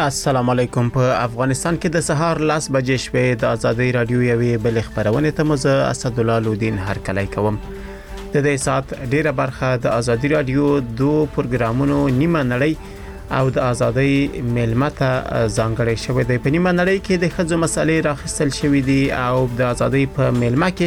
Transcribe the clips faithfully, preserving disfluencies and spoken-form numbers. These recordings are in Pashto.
السلام علیکم. په افغانستان کې د سهار لاس بجې شوې د ازادي رادیو یوې بل خبرونه ته مزه اسد الله لودین هرکلی کوم. د دې سات ډیره برخه د ازادي رادیو دو پروګرامونو نیمه نړۍ او د ازادي ملمته ځانګړی شوې دی. په نیمه نړۍ کې د خځو مسلې راخستل شوې دي او د ازادي په ملمه کې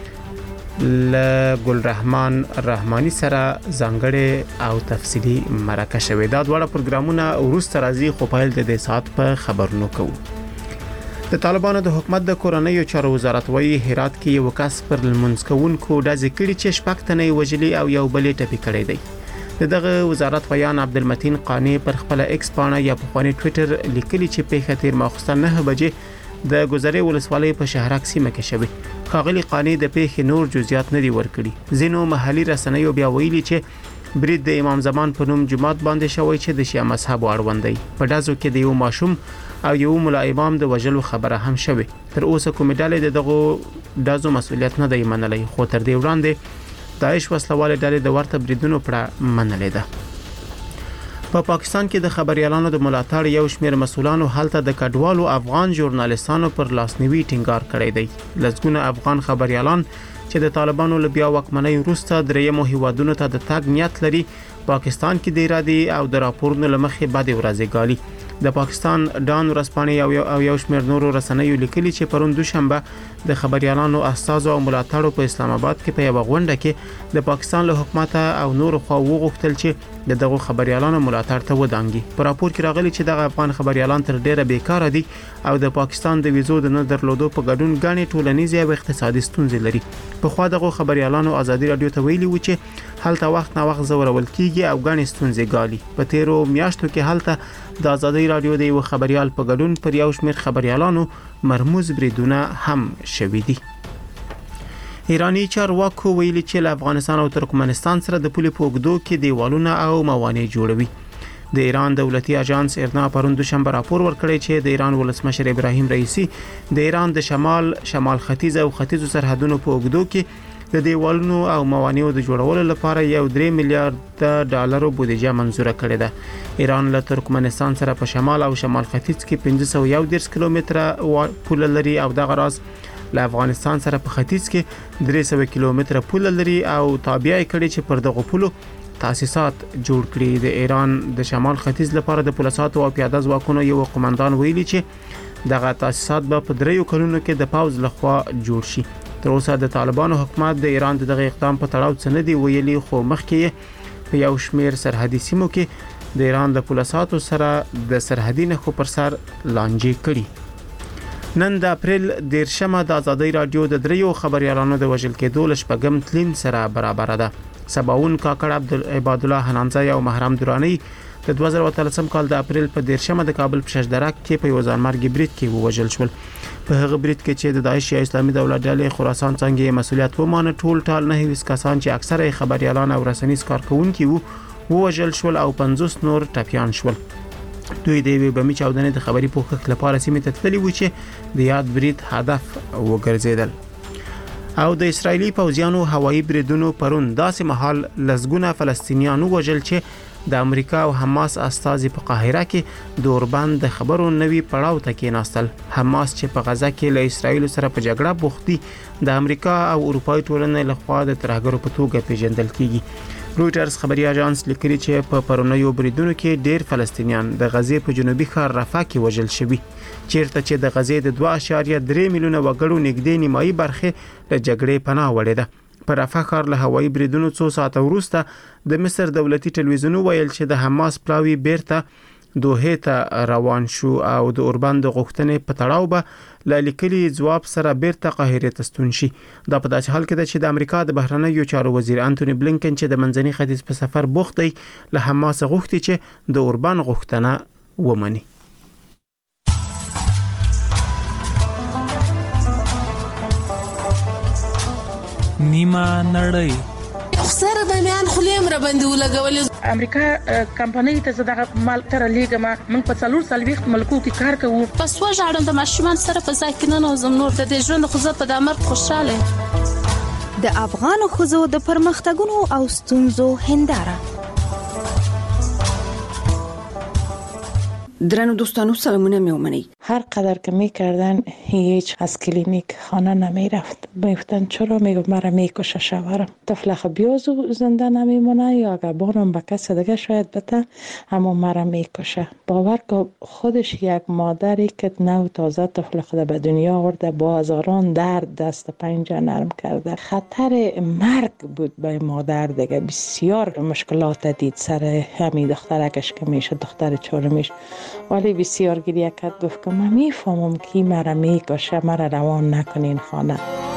ل ګل رحمان رحماني سره ځانګړی او تفصيلي مرکه شوې. دا ډول پروګرامونه ورسته راځي خو په دې د سات په خبرونو کوو. د طالبانو د حکومت د کورنیو چارو وزارت وايي هرات کې یو کس پر لمونځ کوونکو د ذکر چې شپږتنې وجلي او یو بلې ټپي کړی دی. دغه وزارت بیان عبدالمتین قانی پر خپل ایکس پاڼه یا په خپل ټوئیټر لیکلي چې په خاطر ماخستان نه بجې د ګذرې ولسوالۍ په شهرک سیمه کې شوی. خاغلی قانی د پیښې نور جزئیات نه دی ورکړي. ځینو محلي رسنیو بیا ویلي چې برید د امام زمان په نوم جماعت باندې شوی چې د شیعه مذهب اړوند دی. په دازو کې د یو ماشوم او یو ملا امام د وجلو خبره هم شوی. تر اوسه کومې ډلې دغه دازو مسؤلیت نه دی منلای، خو تر دې وړاندې داعش وسلواله ډلې د ورته بریدونو پر منلې ده. په پا پاکستان کې د خبريالانو د ملاتړ یو شمېر مسولانو هلته د کډوالو افغان ژورنالیستانو پر لاسنیوي ټینګار کړی دی. لږونه افغان خبريالان چې د طالبانو له بیا واکمنۍ وروسته درېیمو هیوادونو ته د تګ نیت لري پاکستان کې د ارادي او د راپورونو لمخې باندې ورځي ګالي. د پاکستان ډان ورسپانې او یو شمېر نورو رسنیو لیکلي چې پرون دوشنبه د خبريالانو استاد او ملاتړو په اسلام آباد کې په یو غونډه کې د پاکستان له حکومت او نورو خوا وغوښتل چې دغه خبريالانو ملاتړ ته ودانګي. په راپور کې راغلي چې دغه افغان خبريالان تر ډیره بیکاره دي او د پاکستان د ویزو د نه درلودو په ګډون غاڼې ټولنیزه او اقتصادي ستونزې لري. په خوا دغه خبريالانو ازادي رادیو ته ویلي و چې هلته وخت نه وخت زورول کیږي او غاڼې ستونزې ګالي. په تیرو میاشتو کې هلته د ازادي رادیو د یو خبريال په ګډون پر یو شمېر خبريالانو مرموز بریدونه هم شوې دي. ایرانی چارواکو ویلي چې له افغانستان او ترکمنستان سره د پولې په اوږدو کې دیوالونه او موانع جوړوي. د ایران دولتي اژانس ایرنا پرون دوشنبه راپور ورکړی چې د ایران ولسمشر ابراهیم رئیسی د ایران د شمال شمال ختیځ او ختیځ سرحدونو په اوږدو کې د دیوالونو او موانعو د جوړولو لپاره یو درې میلیارډ ډالرو بودیجه منزوره کړې ده. ایران له ترکمنستان سره په شمال او شمال ختیځ کې پنځه سوه یو دېرش کیلومتره پول لري او دغه راز له افغانستان سره په ختیځ کې درې سوه کیلومتره پول لري او تابع کړي چې پر دغه پولو تاسیسات جوړ کړي. د ایران د شمال ختیځ لپاره د پولیساتو او پیاده ځواکونو یو قومندان ویلي چې دغه تاسیسات به په دریو کلونو کې د پاوز لخوا جوړ شي. تر اوسه د طالبانو حکومت د ایران دغه اقدام په تړاو څه نه دی ویلي، خو مخکې په یو شمېر سرحدي سیمو کې د ایران د پولیساتو سره د سرحدي نښو پر سر لانجې کړي. نن د اپریل دیرشمه د ازادي رادیو د دریو خبريالانو د وژل کېدو لشپږم تلین سره برابر ده. سباون کاکړ عبد الله حنانزای او محرم درانی د دوه زره اتلسم کال د اپریل په دیرشمه د کابل په شجدرک کې په یو ځانمرګي برید کې ووژل شول. په هغه برید کې چې د داعش یا اسلامي دولت ډلې خراسان څنګه مسؤلیت ومانه ټول ټال نه هیڅ کسان چې اکثره خبريالان او رسنیز کارکونکي وو ووژل شول او پنځوس نور ټپيان شول. دوی د وی بمی چاودنې د خبري پوښښ لپاره سیمه ته تللی و چې د یاد برید هدف وګرځیدل. او د اسرایلی پوځیانو هوایي بریدونو پرون داسې محل لزګونه فلسطینیانو وژل چې د امریکا او حماس استازي په قاهره کې د اوربند د خبرو نوي پړاو ته کېناستل. حماس چې په غزا کې له اسرایل سره په جګړه بوخت دي د امریکا او اروپای ټولنې لخوا د ترهګرو په توګه پیژندل کیږي. رويټرز خبري اژانس لیکلي چې په پرونیو بریدونو کې ډېر فلسطینیان د غزې په جنوبي ښار رفح کې وژل شوي، چیرته چې د غزې د دوه اعشاریه درې میلیونه وګړو نږدې نیمایي برخه له جګړې پناه وړې ده. په رفح ښار له هوایي بریدونو څو ساعته وروسته د مصر دولتي ټلویزیون ویل چې د حماس پلاوی بیرته دوه ته روان شو او د اوربند غوښتنې په تړاو به له لیکلي جواب سره بیرته قاهره ته ستون شي. دا په داسې حال کې ده چې د امریکا د بهرنیو چارو وزیر انټونی بلینکن چې د منځني ختیځ په سفر بوخت دی له حماس غوښتي چې د اوربند غوښتنه ومني. نیمه نړۍ سره د میان خلیم را باندې ولګولې. امریکا کمپنۍ ته زداغه مال تر لیګه ما موږ په څلور سلويخت ملکو کې کار کوو. پس وژاړم د ماشومان سره په ځای کې نه نوزم نور د دې ژوند خو زه په د امر خوشاله. د افغان خوځو د پرمختګونو او ستونزو هنداره درنو دوستانو سلامونه میومنی. هر قدر که میکردن هیچ از کلینیک خانه نمیرفت. میگفتن چرا؟ میگفت مرا میکشه شوهرم. طفل خبیاز زنده نمیمونه یا اگه بانم به کس دیگه شاید بته اما مرا میکشه. باور که خودش یک مادری که نو تازه طفل خود به دنیا آورده با هزاران درد دست پنجه نرم کرده. خطر مرگ بود به مادر دیگه. بسیار مشکلات دید سر همین دخترکش که میشه دختر چهارمیش. ولی بسیار گریه کرد. گفت که من میفهمم که مرا میکشه مرا روان نکنین خانه.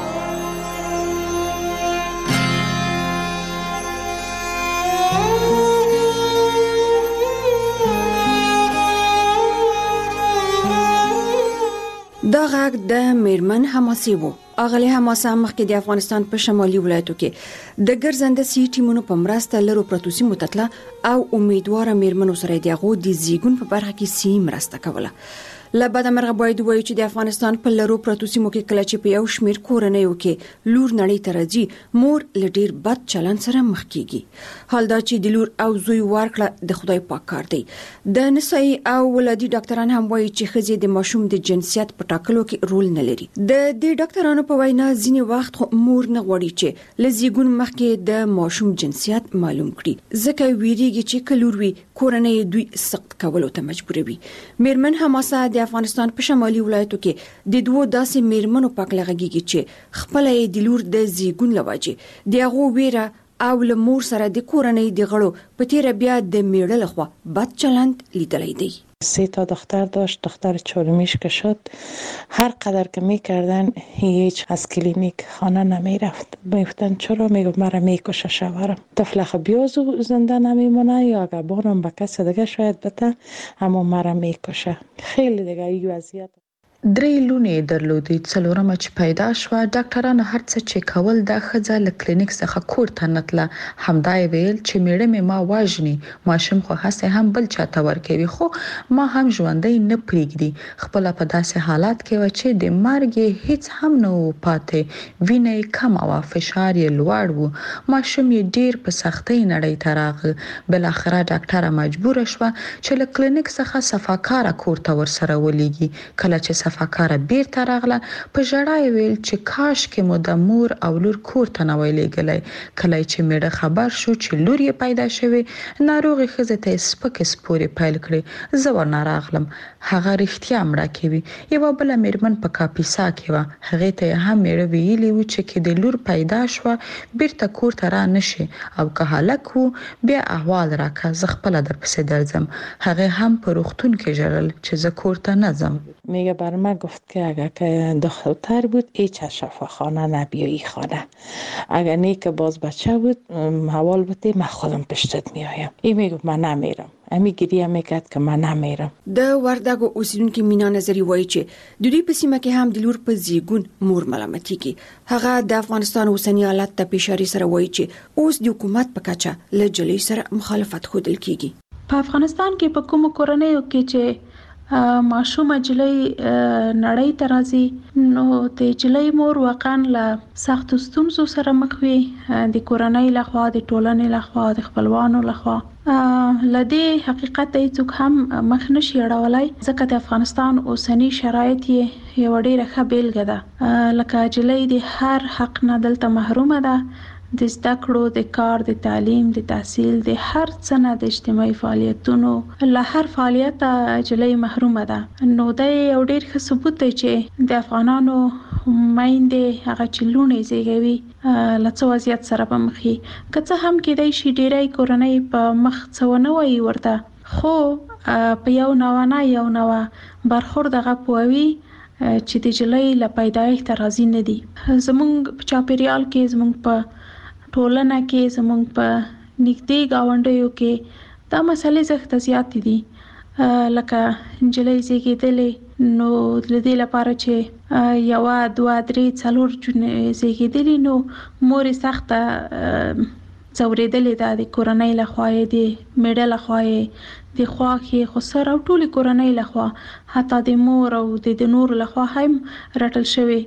دا غږ د میرمن حماسي وو. اغلی حماسه مخکې د افغانستان په شمالي ولایتو کې د ګرځنده سی ټیمونو په مرسته لرو پروتوسی متتله او امیدواره میرمنو سره د غو د زیګون په برخه کې سی مرسته کوله. لبد مرغه باید وایي چې د افغانستان په لرو پروتوسیمو کې کله چې په یو شمیر کورنیو کې لور نړۍ ته راځي مور لډیر بد چلند سره مخ کیږي. حال دا چې د لور او زوی ورکړه د خدای پاک کار دی. د نسایي او ولادي ډاکټران هم وایي چې ښځې د ماشوم د جنسیت په ټاکلو کې رول نه لري. د دې ډاکټرانو په وینا ځینې وخت مور نه غواړي چې لزیګون مخکې د ماشوم جنسیت معلوم کړي ځکه ویریږي چې کلور وي کورنۍ دوی سخت کولو ته مجبوروي. میرمن حماسه د افغانستان په شمالي ولایتو کې د دوه داسې میرمنو پاک لغږیږي چې خپل یې د لور د زیګون لواجه د هغه ویره او له مور سره د کورنۍ د غړو په تیر بیا د میړه لخوا بد چلند لیدلی دی. سه تا دختر داشت. دختر چهارمیش که شد هر قدر که میکردن هیچ از کلینیک خانه نمیرفت. میگفتن چرا؟ میگفت مرا میکشه شوهرم. طفل خبیاز زنده نمیمونه یا اگه بانم به کس دیگه شاید بته اما مرا میکشه. خیلی دیگه ای وضعیت. درې لونې درلودې. څلورمه چې پیدا شوه ډاکټرانو هر څه چې کول د ښځه له کلینیک څخه کور ته نتله. همدا یې ویل چې میړه مې ما واژني ماشوم خو هسې هم بل چاته ورکوي خو ما هم ژوندی نه پرېږدي. خپله په داسې حالات کې وه چې د مرګ یې هیڅ هم نه و پاتې. وینه یې کمه وه فشار یې لوړ و. ماشوم یې ډېر په سختۍ نړۍ ته راغی. بالاخره ډاکټره مجبوره شوه چې له کلینیک څخه صفاکاره کور ته ورسره ولېږي. کله چې صفاکاره بیرته راغله په ژړا یې ویل چې کاش کې مو د مور او لور کور ته نه وای لېږلی. کله چې میړه خبر شو چې لور یې پیدا شوې ناروغې ښځې ته یې سپکې سپورې پیل کړې. زه ورنه راغلم. هغه رښتیا مړه کوي. یوه بله میرمن په کاپیسا کې وه. هغې ته یې هم میړه ویلي و چې کې د لور پیدا شوه بیرته کور ته را نشي او که هلک و بیا احوال راکه زه خپله درپسې درځم. هغې هم په روغتون کې ژړل چې زه کور ته نه ځم. میگه بر من گفت که اگر که دختر بود هیچ از شفاخانه نبیایی خانه. اگر نیک باز بچه بود حوال بودی من خودم پشتت میایم. این میگفت من نمیرم. امی گریه میکرد که من نمیرم. د وردګو اوسیدونکو مینا نظری وایي چې د دوی په سیمه کې هم د لور په زیګون مور ملامتي کی. هغه د افغانستان اوسنی حالت ته پیشاری سره وایي چې اوس د حکومت په کچه له جلی سره مخالفت ښودل کیږي. په افغانستان کې په کوم کورنیو کې چې ماشومه جلی نړۍ ته راځي نو د جلی مور واقعا له سخت ستونزو سره مخ وي. د کورنۍ لخوا د ټولنې لخوا د خپلوانو لخوا لدې حقیقت ته هیڅوک هم مخ نشي اړولای ځکه د افغانستان اوسنی شرایط یې یو ډېره ښه بیلګه ده. لکه جلی د هر حق نه دلته محرومه ده. د زده کړو د کار د تعلیم د تحصیل د هر څه نه د اجتماعي فعالیتونو له هر فعالیت جلی محرومه ده. نو دا یو ډېر ښه ثبوت دی چې د افغانانو میندې هغه چې لوڼې زیږوي له څه وضعیت سره به مخ وي. که څه هم کیدای شي ډېری کورنۍ په مخ څه ونه وایي ورته خو په یو نوه نه یو نوه برخورد هغه پوهوي چې د جلی له پیدایښته راضي نه دي. زموږ په چاپیریال کې زموږ په ټولنه کې زموږ په نږدې ګاونډیو کې دا مسلې زښته زیاتې دي. لکه نجلۍ زیږېدلې نو د دې لپاره چې یوه دوه درې څلور زیږېدلې نو مور یې سخته ځورېدلې ده د کورنۍ لخوا یې د میړه لخوا یې د خواښې خسر او ټولې کورنۍ لخوا حتی د مور او د نورو لخوا هم رټل شوې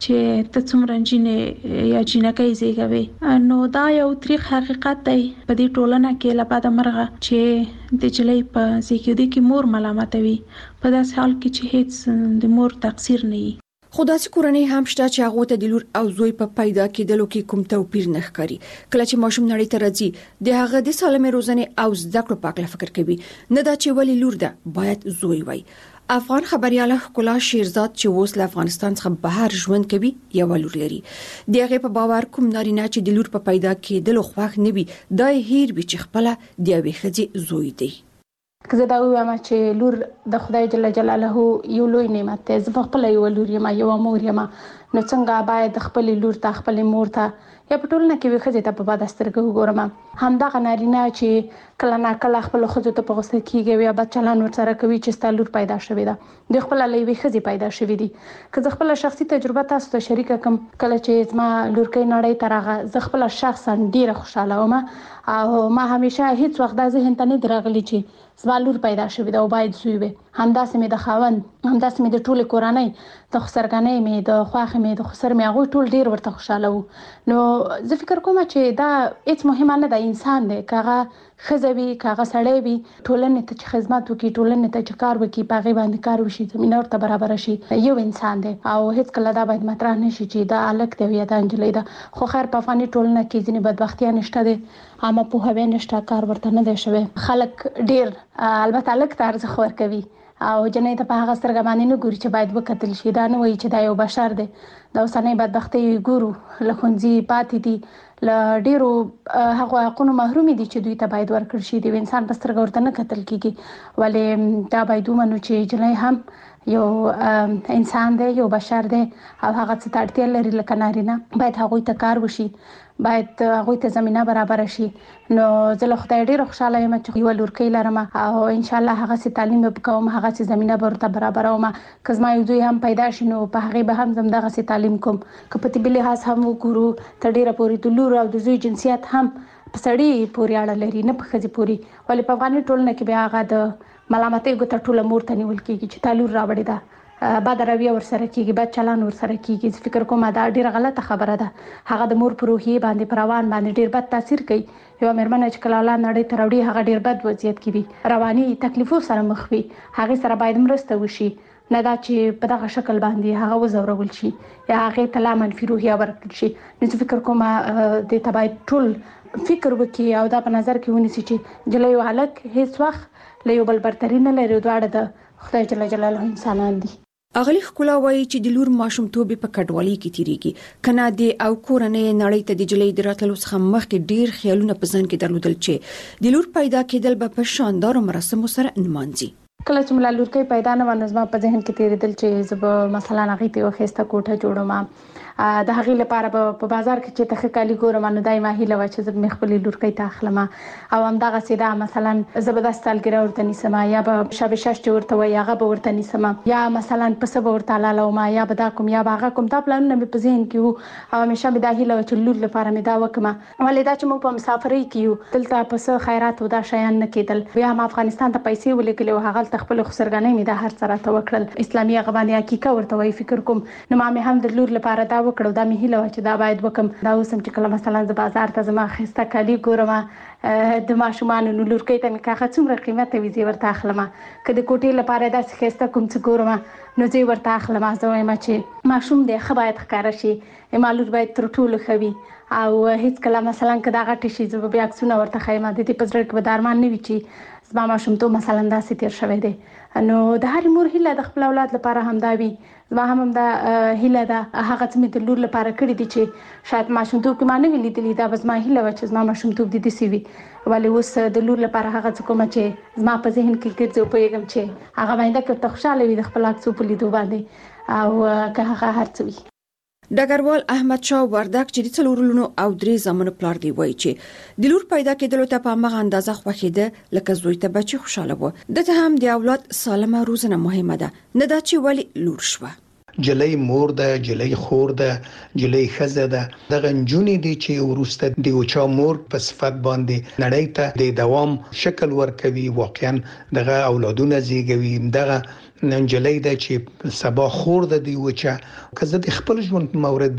چې ته څومره جنې یا جنکۍ زیږوي. نو دا یو تریخ حقیقت دی په دې ټولنه کې لپاره مرغه چې د جلۍ په زیږیدو کې مور ملامت وي په داسې حال کې چې هیڅ د مور تقصیر نه وي. خو داسې کورنۍ هم شته چې هغه ته د لور او زوی په پیدا کېدلو کې کوم توپیر نه ښکاري. کله چې ماشوم نړۍ ته راځي د هغه د سالمې روزنې او زده کړو په اړه فکر کوي، نه دا چې ولی لور ده باید زوی وي. افغان خبرياله ښکلا شیرزاد چې اوس له افغانستان څخه بهر ژوند کوي یو لور لري. دغه په باور کوم نارینه چې د لور په پیدا کېدلو خوښ نه وي دا هیر به چې خپل د یوې ښځې زوی دی. که زه دا وایم چې لور د خدای جل جلاله یو لوی نعمت دی، زه خپل یو لور یم، یو مور یم، نو څنګه باید خپل لور ته خپل مور ته یا په ټولنه کې وي خځې ته په بد سترګو وګورم. همدغه نارینه چې کله نه کله خپل خځو ته په غوسه کیږي یا بد چلند ورسره کوي چې ستا لور پیدا شوې ده، د خپل لوی خځې پیدا شوې دي. که زه خپل شخصي تجربه تاسو ته شریکه کوم، کله چې زما لورکۍ نړۍ ته راغله زه خپل شخصا ډیره خوشاله وم او ما همیشه هیڅ وخت د ذهن ته نه درغلی چې زما لور پیدا شوې ده او باید زوی وي. همداسې مې د خاوند، همداسې مې د ټولې کورنۍ د خسرګنۍ مې د خواخې مې د خسر مې هغوی ټول ډیر ورته خوشاله وو. نو زه فکر کوم چې دا هیڅ مهمه نه ده، انسان دی، که هغه ښځه وي که هغه سړی وي، ټولنې ته چې خدمت وکړي، ټولنې ته چې کار وکړي، په هغې باندې کار وشي، زمینه ورته برابره شي، یو انسان دی او هیڅ کله دا باید مطرح نه شي چې دا هلک دی یا دا نجلۍ ده. خو خیر په افغاني ټولنه کې ځینې بدبختیان شته دي، عامه پوهاوی نشته، کار ورته نه دی شوی. خلک ډیر البته هلک ته ارزښت ورکوي او جنۍ ته په هغه سترګه باندې نه ګوري چې باید وکتل شي. دا نه وایي چې دا یو بشر دی. د اوسنۍ بدبختۍ ګورو له ښوونځي پاتې دي، له ډیرو هغه حقونو محرومې دي چې دوی ته باید ورکړل شي. د انسان په سترګه ورته نه کتل کیږي، ولې دا باید ومنو چې جنۍ هم یو انسان دی، یو بشر دی او هغه څه ته اړتیا لري لکه نارینه. باید هغوی ته کار وشي، باید هغوی ته زمینه برابره شي. نو زه له خدای ډیره خوشاله یم چې یو لورکۍ لرم او ان شاء الله هغه سي تعلیم به کوم، هغه سي زمینه به ورته برابروم. که زما یو دوی هم پیدا شي نو په هغه به هم زم دغه سي تعلیم کوم. که په طبي لحاظ هم وګورو ته ډیره پوری د لور او د زوی جنسیت هم په سړي پورې اړه لري، نه په ښځې پورې. ولې په افغاني ټولنه کې بیا هغه د ملامتۍ ګوته ټوله مور ته نیول کېږي چې تا لور راوړې ده، بد رویه ورسره کیږي، بد چلند ورسره کیږي. فکر کوم دا ډیره غلطه خبره ده. هغه د مور په روحیه باندې، پر روان باندې ډیر بد تاثیر کوي. یو مېرمن چې کله اولاد نړۍ ته راوړي هغه ډیر بد وضعیت کې وي، رواني تکلیفو سره مخ وي، هغه سره باید مرسته وشي، نه دا چې په دغه شکل باندې هغه وزورول شي یا هغه ته لا منفي روحیه ورکړل شي. نو فکر کوم د ته باید ټول فکر وکړي او دا په نظر کې ونیسي چې جلۍ او هلک هیڅ وخت له یو بل برتري نه لري، دواړه د خدای جل جلاله انسانان دي. اغلی ښکلا وایي چې د لور ماشومتوب په کډوالۍ کې تیریږي، کنه د او کورنۍ نړۍ ته د جلۍ د راتلو څخه مخکې ډیر خیالونه په ځان کې درلودل چې د لور پیدا کېدل به په شاندارو مراسمو سره نمانځي. کله چې ملا لورکۍ پیدا نه ونه زما په ذهن کې تیریدل چې زه مثلا هغې ته یو ښایسته کوټه جوړوم، د هغې لپاره په بازار کې چې ته ښه کالي ګورم نو دا یې ما هیله وه چې زه به مې خپلې لورکۍ ته اخلم او همدغسې دا مثلا زه به داسې سالګرې ورته نیسم یا به شب شش چې ورته وایي هغه به ورته نیسم یا مثلا پسه به ورته حلالوم یا به دا کوم یا به هغه کوم. دا پلانونه مې په ذهن کې وو او همیشه مې دا هیله وه چې لور لپاره مې دا وکړم. ولې دا چې موږ په مسافرۍ کې یو دلته پسه خیرات او دا شیان نه کېدل، بیا هم افغانستان ته پیسې ولېږلې او هغلته خپلې خسرګنۍ مې دا هر څه راته وکړل، اسلامي هغه باندې عقیقه ورته وایي. فکر کوم نو ما مې هم د لور لپاره دا وکړ، دا مې هیله وه چې دا باید وکم. دا اوس هم چې کله مثلا زه بازار ته ځم ښایسته کالي ګورم د ماشومانو نو لورکۍ ته مې که هغه څومره قیمته وي زه یې ورته اخلم. که د کوټې لپاره داسې ښایسته کوم څه ګورم نو زه یې ورته اخلم. زه وایم چې ماشوم دی ښه باید ښکاره شي، ما لور باید تر ټولو ښه وي او هیڅ کله مثلا که دا غټې شي زه به بیا عکسونه ورته ښیم. د دې په زړه کې به د ارمان نه وي چې زما ماشومتوب مثلا داسې تیر شوی دی. نو د هرې مور هیله د خپل اولاد لپاره همدا وي. زما هم همدا هیله ده، هغه څه مې د لور لپاره کړي دي چې شاید ماشومتوب کې ما نه وي لیدلي، دا به زما هیله وه چې زما ماشومتوب دې داسې وي. ولې اوس د لور لپاره هغه څه کومه چې زما په ذهن کې ګرځي او پوهېږم چې هغه باید که ورته خوشحاله وي د خپل عکسو په لیدو باندې او که هغه هر څه وي. ډګروال احمد شاه وردک چې د څلورو لونو او درې زامنو پلار دی وایي چې د لور پیدا کېدلو ته په هغه اندازه خوښېده لکه زوی ته بچي خوشاله و. دته هم د اولاد سالمه روزنه مهمه ده، نه دا چې ولی لور شوه. جلې مور ده، جلې خور ده، جلې خزه ده. دغه جونې دي چې ورسته د اوچا مور په صفت باندې نړۍ ته د دوام شکل ورکوي، واقعا دغه اولادونه زیږوي. دغه نن جلې ده چې سبا خور ده دی اوچا. که زه د خپل ژوند مورد